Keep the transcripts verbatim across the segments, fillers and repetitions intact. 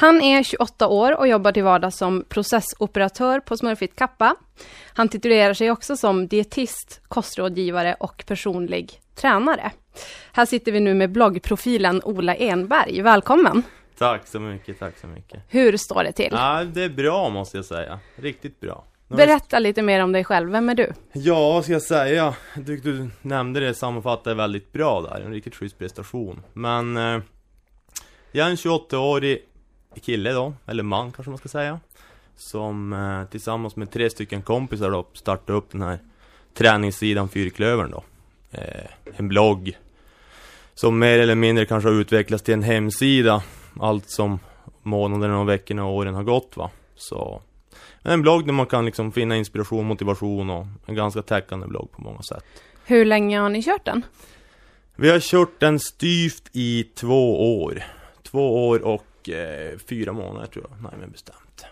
Han är tjugoåtta år och jobbar till vardags som processoperatör på Smurfit Kappa. Han titulerar sig också som dietist, kostrådgivare och personlig tränare. Här sitter vi nu med bloggprofilen Ola Enberg. Välkommen! Tack så mycket, tack så mycket. Hur står det till? Ja, det är bra måste jag säga. Riktigt bra. Berätta lite mer om dig själv. Vem är du? Ja, vad ska jag säga? Du, du nämnde det, sammanfattar väldigt bra där. En riktigt schysst prestation. Men eh, jag är en tjugoåttaårig kille då, eller man kanske man ska säga. Som eh, tillsammans med tre stycken kompisar då startade upp den här träningssidan Fyrklövern då. Eh, en blogg som mer eller mindre kanske har utvecklats till en hemsida. Allt som månaderna och veckorna och åren har gått va. Så en blogg där man kan liksom finna inspiration, motivation och en ganska täckande blogg på många sätt. Hur länge har ni kört den? Vi har kört den styvt i två år. Två år och eh, fyra månader tror jag, nej men bestämt.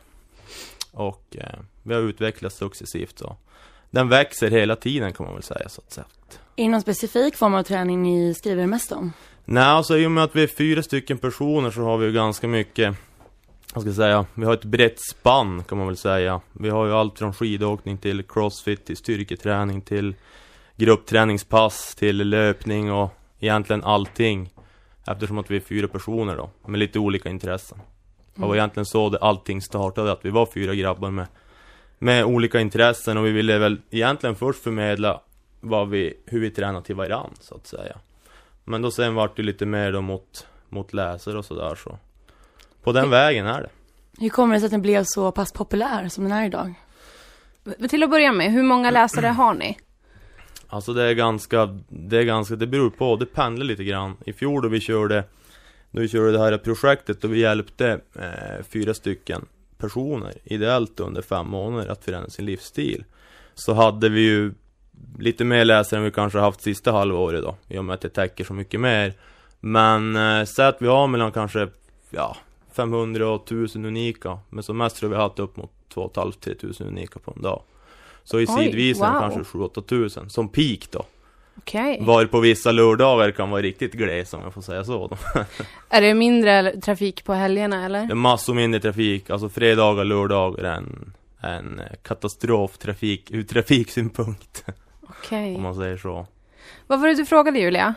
Och eh, vi har utvecklats successivt så. Den växer hela tiden kan man väl säga så att säga. Är det någon specifik form av träning ni skriver mest om? Nej, alltså i och med att vi är fyra stycken personer så har vi ju ganska mycket, jag ska säga, vi har ett brett spann kan man väl säga. Vi har ju allt från skidåkning till crossfit, till styrketräning, till gruppträningspass, till löpning och egentligen allting. Eftersom att vi är fyra personer då, med lite olika intressen. Det var egentligen så det allting startade, att vi var fyra grabbar med, med olika intressen. Och vi ville väl egentligen först förmedla vad vi, hur vi tränar till varann så att säga. Men då sen var det lite mer då mot, mot läsare och sådär så. På den vägen är det. Hur kommer det sig att den blev så pass populär som den är idag? Till att börja med, hur många läsare har ni? Alltså det är ganska, det är ganska, det beror på, det pendlar lite grann. I fjol då vi körde, då vi körde det här projektet och vi hjälpte eh, fyra stycken personer ideellt under fem månader att förändra sin livsstil. Så hade vi ju lite mer läsare än vi kanske haft sista halvåret då. I och med att det täcker så mycket mer. Men eh, så att vi har mellan kanske ja, femhundra och tusen unika. Men som mest tror vi har haft upp mot två och ett halvt till tre tusen unika på en dag. Så i sidvisen wow. Kanske sju åtta tusen. Som peak då. Okej. Okay. Var på vissa lördagar kan vara riktigt gles om jag får säga så då. Är det mindre trafik på helgerna eller? Det är massor mindre trafik. Alltså fredagar, lördagar är en, en katastroftrafik ur trafiksynpunkt. Okej. Okay. Om man säger så. Vad var det du frågade Julia?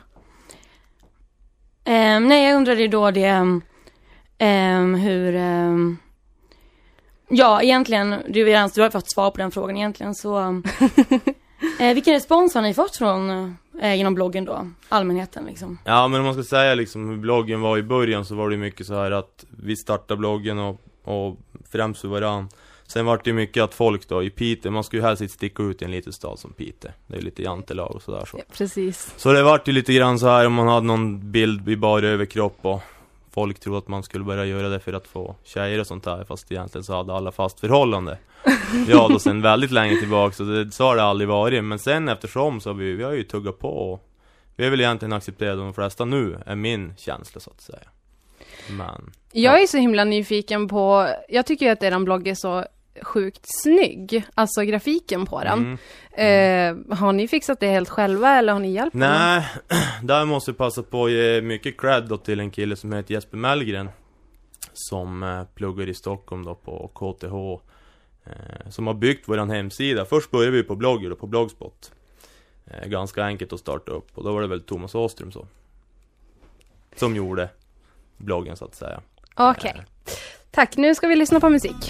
Um, nej, jag undrade då det um, hur um, ja, egentligen du, du har fått svar på den frågan egentligen så um, uh, vilken respons har ni fått från uh, genom bloggen då, allmänheten liksom? Ja, men om man ska säga liksom hur bloggen var i början så var det mycket så här att vi startade bloggen och, och främst för varann. Sen var det mycket att folk då i Piteå, man skulle ju helst sticka ut i en liten stad som Piteå. Det är lite jantelag och sådär så. Ja, precis. Så det var ju lite grann så här om man hade någon bild i bara överkropp och folk trodde att man skulle börja göra det för att få tjejer och sånt där. Fast egentligen så hade alla fast förhållande. Ja, då sen väldigt länge tillbaka så, det, så har det aldrig varit. Men sen eftersom så har vi, vi har ju tuggat på och vi har väl egentligen accepterat de flesta nu är min känsla så att säga. Men jag är så himla nyfiken på, jag tycker ju att eran blogg är så sjukt snygg, alltså grafiken på den. Mm. Mm. Eh, har ni fixat det helt själva eller har ni hjälpt? Nej, där måste jag passa på att ge mycket cred då till en kille som heter Jesper Mellgren som eh, pluggar i Stockholm då på K T H eh, som har byggt våran hemsida. Först började vi på blogger då, på Blogspot. Eh, ganska enkelt att starta upp och då var det väl Thomas Åström så som gjorde bloggen så att säga. Okej. Okay. Eh. Tack, nu ska vi lyssna på musik.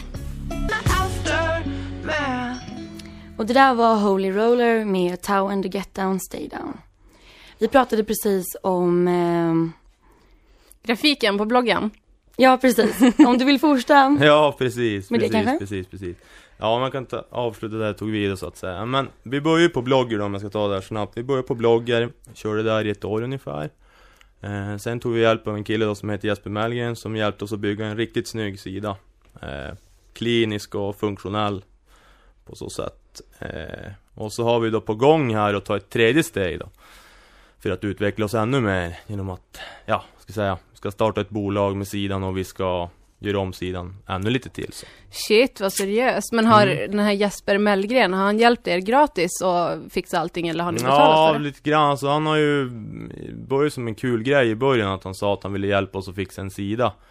Och det där var Holy Roller med Tau and the Get Down Stay Down. Vi pratade precis om eh... grafiken på bloggen. Ja, precis. Om du vill fortsätta. Ja, precis. Med precis, det kanske? precis, precis. Ja, man kan ta, avsluta det här tog vidare så att säga. Men vi börjar på blogger då om jag ska ta det här snabbt. Vi börjar på bloggar, körde där i ett år ungefär. Eh, sen tog vi hjälp av en kille då som heter Jesper Mellgren som hjälpte oss att bygga en riktigt snygg sida. Eh, klinisk och funktionell på så sätt. Eh, och så har vi då på gång här att ta ett tredje steg då för att utveckla oss ännu mer genom att, ja, ska säga, vi ska starta ett bolag med sidan och vi ska göra om sidan ännu lite till så. Shit, vad seriöst. Men har mm. den här Jesper Mellgren, har han hjälpt er gratis och fixa allting eller har ni betalat ja, för det? Ja, lite grann. Så han har ju börjat som en kul grej i början att han sa att han ville hjälpa oss att fixa en sida.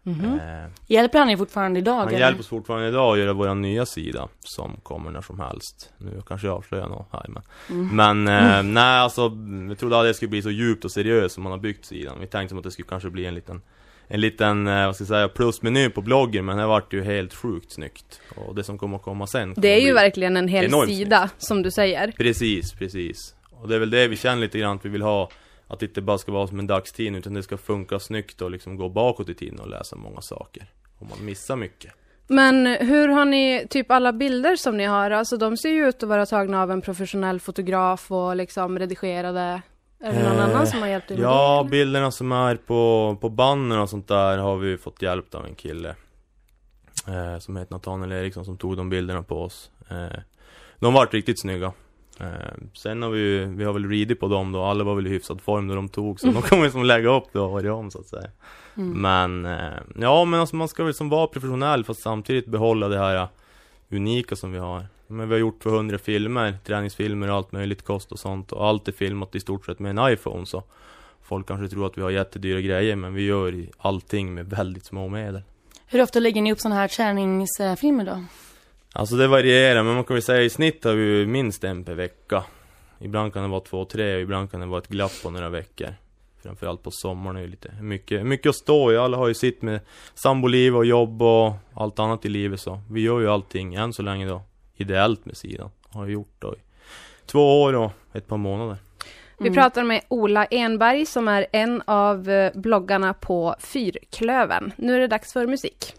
Mm-hmm. Eh, hjälper han ju fortfarande idag? Han eller? hjälper oss fortfarande idag att göra vår nya sida som kommer när som helst. Nu kanske jag avslöjar något här. Men, mm. men eh, mm. nej, alltså, jag trodde att det skulle bli så djupt och seriöst som man har byggt sidan. Vi tänkte att det skulle kanske bli en liten, en liten eh, vad ska jag säga, plusmeny på bloggen. Men det har varit ju helt sjukt snyggt. Och det som kommer att komma sen kommer det är ju verkligen en hel sida, snyggt. Som du säger. Precis, precis. Och det är väl det vi känner lite grann att vi vill ha. Att det inte bara ska vara som en dagstidning, utan det ska funka snyggt och liksom gå bakåt i tiden och läsa många saker. Och man missar mycket. Men hur har ni, typ alla bilder som ni har, alltså de ser ju ut att vara tagna av en professionell fotograf och liksom redigerade. Är det någon eh, annan som har hjälpt er med ja, det? Bilderna som är på, på bannern och sånt där har vi fått hjälp av en kille. Eh, som heter Nathaniel Eriksson som tog de bilderna på oss. Eh, de var riktigt snygga. Eh, sen har vi vi har väl ready på dem då. Alla var väl i hyfsad form när de tog. Så mm. de kommer ju som lägga upp då varje om så att säga. Mm. Men eh, ja, men alltså man ska väl som vara professionell fast samtidigt behålla det här uh, unika som vi har. Men vi har gjort tvåhundra filmer, träningsfilmer och allt möjligt, kost och sånt. Och allt är filmat i stort sett med en iPhone. Så folk kanske tror att vi har jättedyra grejer, men vi gör allting med väldigt små medel. Hur ofta lägger ni upp sådana här träningsfilmer då? Alltså det varierar, men man kan väl säga i snitt har vi minst en per vecka. Ibland kan det vara två, tre och ibland kan det vara ett glapp på några veckor. Framförallt på sommaren är det lite mycket, mycket att stå i. Alla har ju sitt med samboliv och jobb och allt annat i livet, så vi gör ju allting än så länge då. Ideellt med sidan. Har jag gjort då i två år och ett par månader. Vi pratar med Ola Enberg som är en av bloggarna på Fyrklöven. Nu är det dags för musik.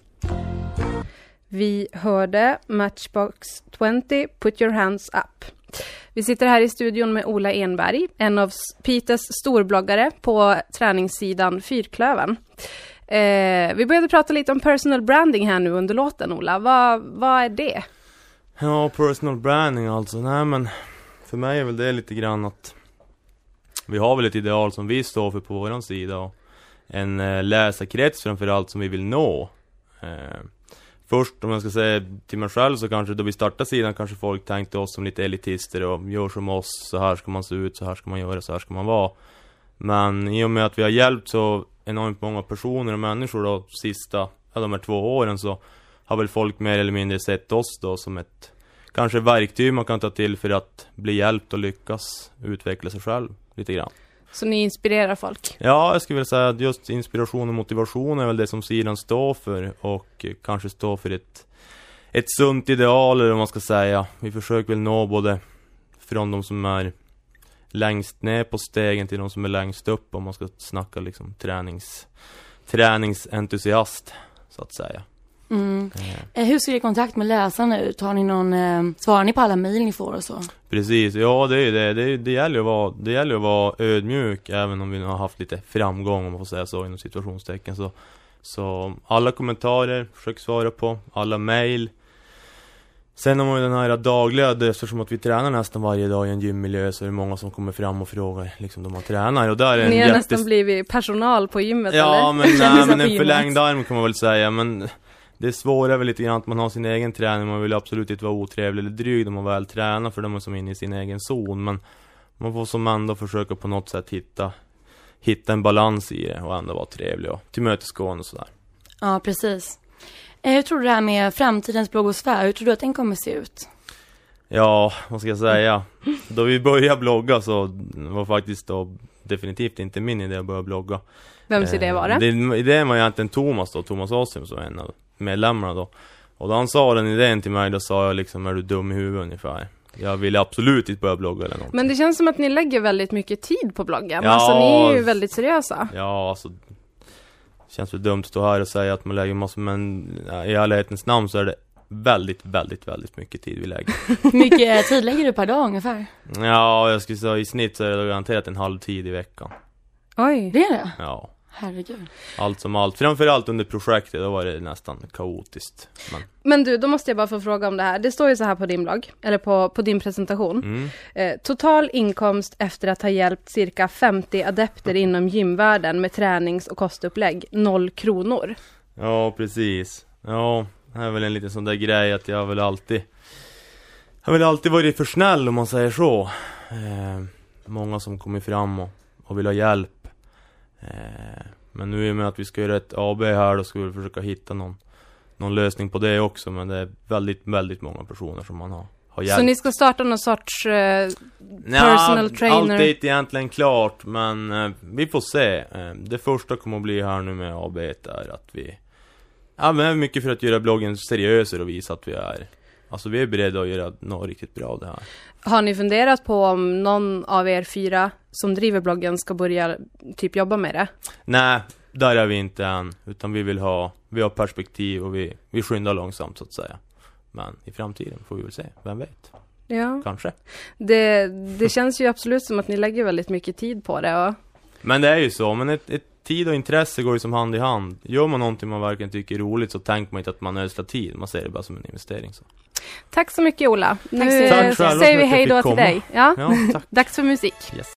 Vi hörde Matchbox tjugo, Put Your Hands Up. Vi sitter här i studion med Ola Enberg, en av Peters storbloggare på träningssidan Fyrklöven. Eh, vi började prata lite om personal branding här nu under låten, Ola. Vad, vad är det? Ja, personal branding alltså. Nej, men för mig är väl det lite grann att vi har väl ett ideal som vi står för på våran sida och en eh, läsarkrets framförallt som vi vill nå. Eh, först om jag ska säga till mig själv så kanske då vi startade sidan kanske folk tänkte oss som lite elitister och gör som oss, så här ska man se ut, så här ska man göra, så här ska man vara. Men i och med att vi har hjälpt så enormt många personer och människor då sista, ja, de här två åren, så har väl folk mer eller mindre sett oss då som ett kanske verktyg man kan ta till för att bli hjälpt och lyckas utveckla sig själv lite grann. Så ni inspirerar folk? Ja, jag skulle vilja säga att just inspiration och motivation är väl det som sidan står för, och kanske står för ett, ett sunt ideal, eller vad man ska säga. Vi försöker väl nå både från de som är längst ner på stegen till de som är längst upp, om man ska snacka liksom tränings, träningsentusiast så att säga. Mm. Eh. Hur ser det kontakt med läsarna ut? Har ni någon, eh, svarar ni på alla mejl ni får och så? Precis, ja det är det. Det, det, gäller att vara, det gäller att vara ödmjuk, även om vi nu har haft lite framgång, om man får säga så inom situationstecken. Så, så alla kommentarer försöker svara på, alla mejl. Sen har man ju den här dagliga, eftersom att vi tränar nästan varje dag i en gymmiljö, så är det många som kommer fram och frågar liksom de man tränar. Och där är ni en har jättes... nästan blivit personal på gymmet, ja, eller? Ja, men, nej, men en förlängd arm kan man väl säga, men det är svårare väl lite grann att man har sin egen träning. Man vill absolut inte vara otrevlig eller dryg när man väl tränar, för de är som inne i sin egen zon. Men man får som ändå försöka på något sätt hitta, hitta en balans i det och ändå vara trevlig och tillmötesgående och sådär. Ja, precis. Hur tror du det här med framtidens bloggosfär, hur tror du att den kommer se ut? Ja, vad ska jag säga? Då vi började blogga så var faktiskt då definitivt inte min idé att börja blogga. Vems idé var det? det idén var egentligen Thomas då, Thomas Åström som en av medlemmarna då. Och då han sa den idén till mig, då sa jag liksom, är du dum i huvudet ungefär? Jag ville absolut inte börja blogga eller något. Men det känns som att ni lägger väldigt mycket tid på bloggen. Ja, alltså ni är ju väldigt seriösa. Ja, alltså det känns väl dumt att stå här och säga att man lägger massor, men i ärlighetens namn så är det väldigt, väldigt, väldigt mycket tid vi lägger. Hur mycket tid lägger du per dag ungefär? Ja, jag skulle säga i snitt så är det garanterat en halv tid i veckan. Oj, det är det? Ja. Herregud. Allt som allt. Framförallt under projektet, då var det nästan kaotiskt. Men, Men du, då måste jag bara få fråga om det här. Det står ju så här på din blogg, eller på, på din presentation. mm. Eh, total inkomst efter att ha hjälpt cirka femtio adepter inom gymvärlden med tränings- och kostupplägg, noll kronor. Ja, precis. Ja, det är väl en liten sån där grej att jag har väl alltid Jag har väl alltid varit för snäll, om man säger så. Eh, många som kommer fram och, och vill ha hjälp. Eh, Men nu i och med att vi ska göra ett A B här, då ska vi försöka hitta någon, någon lösning på det också. Men det är väldigt, väldigt många personer som man har, har hjälpt. Så ni ska starta någon sorts uh, Nja, personal trainer? Allt är inte egentligen klart, men eh, vi får se. Eh, det första kommer att bli här nu med A B är att vi använder mycket för att göra bloggen seriösare och visa att vi är, alltså vi är beredda att göra något riktigt bra det här. Har ni funderat på om någon av er fyra som driver bloggen ska börja typ jobba med det? Nej, där är vi inte än, utan vi vill ha, vi har perspektiv och vi, vi skyndar långsamt så att säga. Men i framtiden får vi väl se, vem vet? Ja. Kanske. Det, det känns ju absolut som att ni lägger väldigt mycket tid på det. Och... Men det är ju så, men ett, ett tid och intresse går ju som hand i hand. Gör man någonting man verkligen tycker är roligt så tänker man inte att man ödslar tid. Man ser det bara som en investering. Så. Tack så mycket, Ola. Nu Tack själv, säger vi hej då till dig. Ja? Ja, tack. Dags för musik. Yes.